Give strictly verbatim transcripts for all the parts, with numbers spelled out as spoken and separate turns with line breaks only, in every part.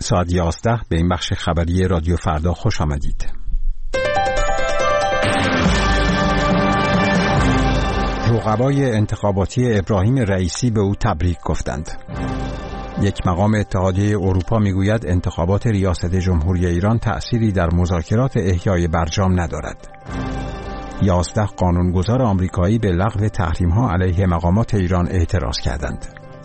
ساعت یازده به این بخش خبری رادیو فردا خوش آمدید. رقبای انتخاباتی ابراهیم رئیسی به او تبریک گفتند. یک مقام اتحادیه اروپا میگوید انتخابات ریاست جمهوری ایران تأثیری در مذاکرات احیای برجام ندارد. یازده قانونگذار آمریکایی به لغو تحریم‌ها علیه مقامات ایران اعتراض کردند.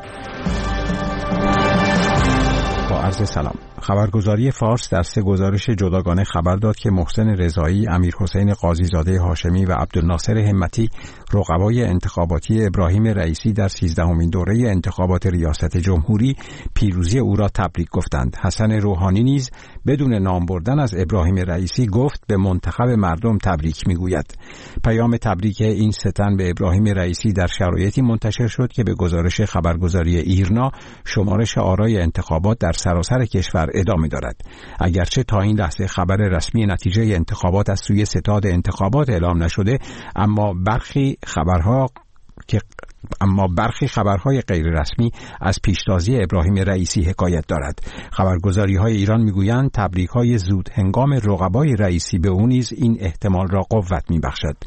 با عرض سلام. خبرگزاری فارس در سه گزارش جداگانه خبر داد که محسن رضایی، امیرحسین قاضیزاده هاشمی و عبدالناصر همتی رقبای انتخاباتی ابراهیم رئیسی در سیزدهمین دوره انتخابات ریاست جمهوری پیروزی او را تبریک گفتند. حسن روحانی نیز بدون نام بردن از ابراهیم رئیسی گفت به منتخب مردم تبریک میگوید. پیام تبریک این سه تن به ابراهیم رئیسی در شرایطی منتشر شد که به گزارش خبرگزاری ایرنا شمارش آرای انتخابات در سراسر کشور ادامه دارد. اگرچه تا این لحظه خبر رسمی نتیجه انتخابات از سوی ستاد انتخابات اعلام نشده، اما برخی خبرها که اما برخی خبرهای غیر رسمی از پیشتازی ابراهیم رئیسی حکایت دارد. خبرگزاری‌های ایران میگویند تبریک‌های زود هنگام رقبای رئیسی به او نیز این احتمال را قوت میبخشد.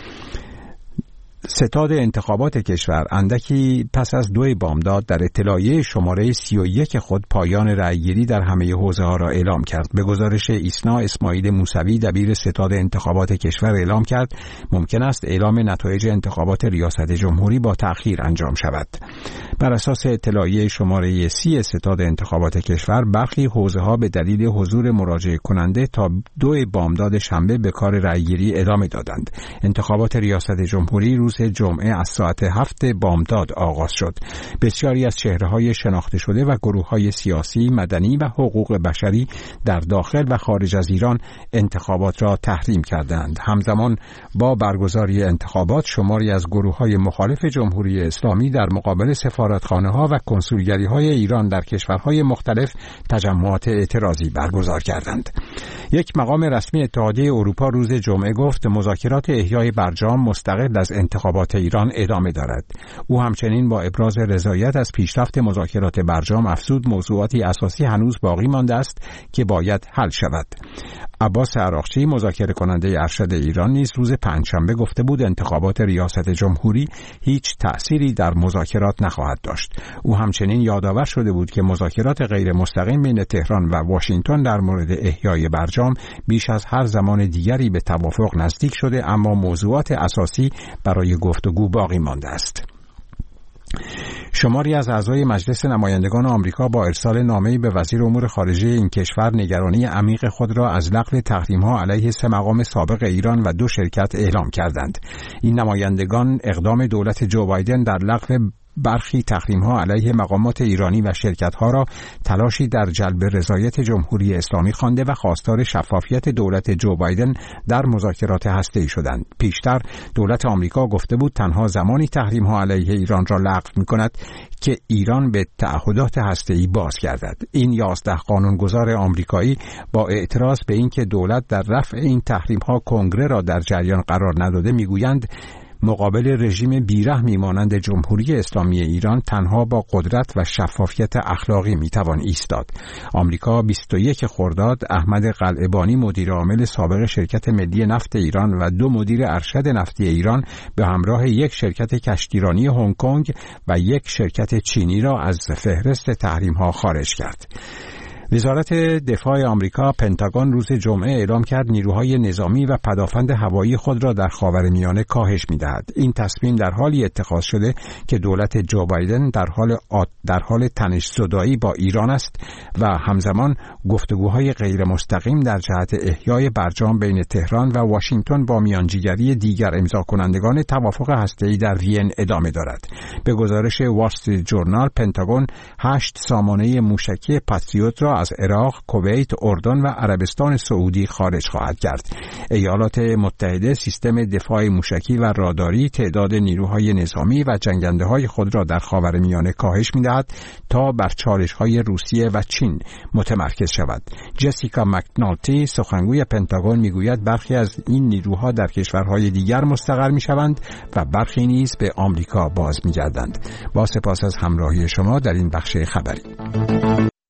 ستاد انتخابات کشور اندکی پس از دو بامداد در اطلاعیه شماره سی و یک خود پایان رأیگیری در همه حوزه‌ها را اعلام کرد. به گزارش ایسنا، اسماعیل موسوی دبیر ستاد انتخابات کشور اعلام کرد ممکن است اعلام نتایج انتخابات ریاست جمهوری با تأخیر انجام شود. بر اساس اطلاعیه شماره سی ستاد انتخابات کشور برخی حوزه‌ها به دلیل حضور مراجعه کننده تا دو بامداد شنبه به کار رأیگیری ادامه دادند. انتخابات ریاست جمهوری روز جمعه از ساعت هفت بامداد آغاز شد. بسیاری از چهره‌های شناخته شده و گروه‌های سیاسی، مدنی و حقوق بشری در داخل و خارج از ایران انتخابات را تحریم کردند. همزمان با برگزاری انتخابات شماری از گروه‌های مخالف جمهوری اسلامی در مقابل سفارتخانه‌ها و کنسولگری‌های ایران در کشورهای مختلف تجمعات اعتراضی برگزار کردند. یک مقام رسمی اتحادیه اروپا روز جمعه گفت مذاکرات احیای برجام مستقل از انتخابات ایران ادامه دارد. او همچنین با ابراز رضایت از پیشرفت مذاکرات برجام افزود موضوعاتی اساسی هنوز باقی مانده است که باید حل شود. عباس عراقچی مذاکره کننده ارشد ایران نیز روز پنجشنبه گفته بود انتخابات ریاست جمهوری هیچ تأثیری در مذاکرات نخواهد داشت. او همچنین یادآور شده بود که مذاکرات غیر مستقیم بین تهران و واشنگتن در مورد احیای برجام بیش از هر زمان دیگری به توافق نزدیک شده، اما موضوعات اساسی برای گفتگو باقی مانده است. شماری از اعضای مجلس نمایندگان آمریکا با ارسال نامه‌ای به وزیر امور خارجه این کشور نگرانی عمیق خود را از لغو تحریم‌ها علیه سه مقام سابق ایران و دو شرکت اعلام کردند. این نمایندگان اقدام دولت جو بایدن در لغو برخی تحریم‌ها علیه مقامات ایرانی و شرکت‌ها را تلاشی در جلب رضایت جمهوری اسلامی خوانده و خواستار شفافیت دولت جو بایدن در مذاکرات هسته‌ای شدند. پیشتر دولت آمریکا گفته بود تنها زمانی تحریم‌ها علیه ایران را لغو می‌کند که ایران به تعهدات هسته‌ای بازگردد. این یازده قانونگذار آمریکایی با اعتراض به اینکه دولت در رفع این تحریم‌ها کنگره را در جریان قرار نداده می‌گویند مقابل رژیم بیرحمی مانند جمهوری اسلامی ایران تنها با قدرت و شفافیت اخلاقی میتوان ایستاد. آمریکا بیست و یک خرداد احمد قلعه‌بانی مدیر عامل سابق شرکت ملی نفت ایران و دو مدیر ارشد نفتی ایران به همراه یک شرکت کشتیرانی هنگ کنگ و یک شرکت چینی را از فهرست تحریم‌ها خارج کرد. وزارت دفاع آمریکا پنتاگون روز جمعه اعلام کرد نیروهای نظامی و پدافند هوایی خود را در خاورمیانه کاهش می‌دهد. این تصمیم در حالی اتخاذ شده که دولت جو بایدن در حال در حال تنش زدایی با ایران است و همزمان گفتگوهای غیر مستقیم در جهت احیای برجام بین تهران و واشنگتن با میانجیگری دیگر امضا کنندگان توافق هسته‌ای در وین ادامه دارد. به گزارش وال استریت جورنال پنتاگون هشت سامانه موشکی پاتریوت را از عراق، کویت، اردن و عربستان سعودی خارج خواهد کرد. ایالات متحده سیستم دفاع موشکی و راداری تعداد نیروهای نظامی و جنگنده‌های خود را در خاورمیانه کاهش می‌دهد تا بر چالش‌های روسیه و چین متمرکز شود. جسیکا مکنالتی سخنگوی پنتاگون می‌گوید برخی از این نیروها در کشورهای دیگر مستقر می‌شوند و برخی نیز به آمریکا باز می‌گردند. با سپاس از همراهی شما در این بخش خبری.